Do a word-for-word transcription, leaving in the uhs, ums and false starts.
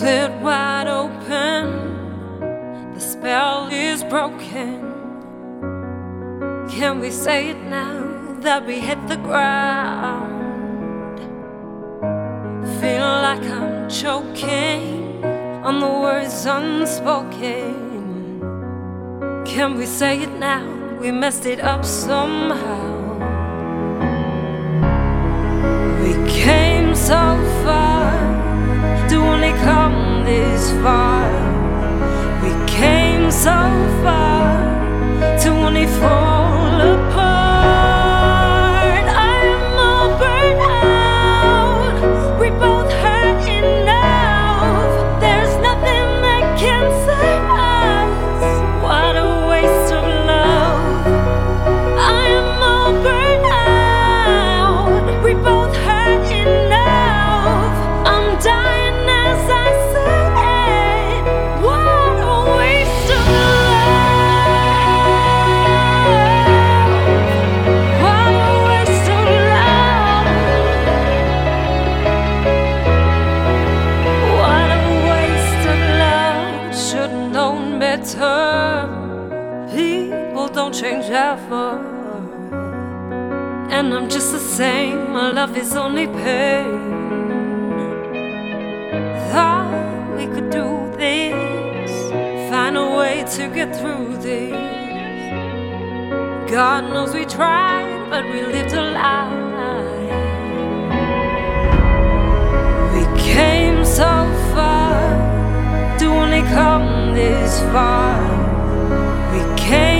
split wide open, the spell is broken. Can we say it now that we hit the ground? Feel like I'm choking on the words unspoken. Can we say it now? We messed it up somehow. We came so far to only come this far. We came so far to only fall apart. I am all burnt out. We both hurt enough. There's nothing that can save us. What a waste of love. I am all burnt out. We both hurt enough. I'm dying as I say it. What a waste of love. What a waste of love. What a waste of love. Should've known better. People don't change ever, and I'm just the same. My love is only pain. Thought we could do this, find a way to get through this. God knows we tried, but we lived a lie. We came so far to only come this far. We came